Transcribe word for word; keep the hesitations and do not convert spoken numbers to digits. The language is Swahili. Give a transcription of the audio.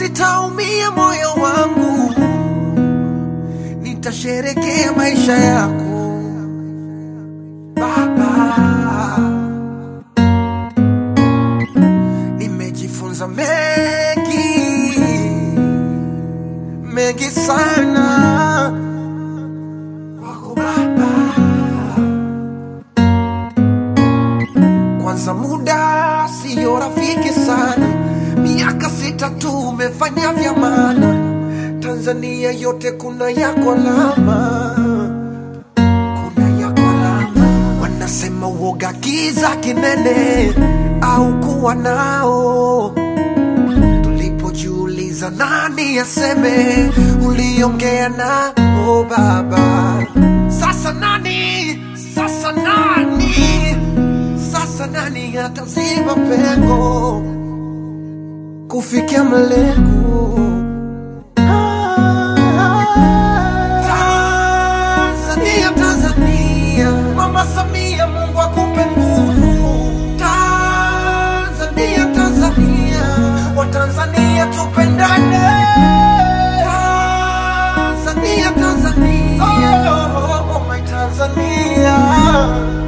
sitaumia moyo wangu, nitasherekea maisha yako Baba. Nimejifunza mengi, mengi sana kwako Baba. Kwanza muda siyo rafiki sana, miaka sita tu umefanya vya maana. Tanzania yote kuna yako alama, kuna yako alama. Wanasema uoga kiza kinene au kuwa nao, tulipojiuliza nani aseme, uliongea nao Baba. Sasa nani, sasa nani, sasa nani ataziba pengo kufikia malengo? Tanzania, Tanzania, Mama Samia, Mungu akupe nguvu. Tanzania, Tanzania, Watanzania tupendane. Tanzania, Tanzania, oh, oh, oh, my Tanzania.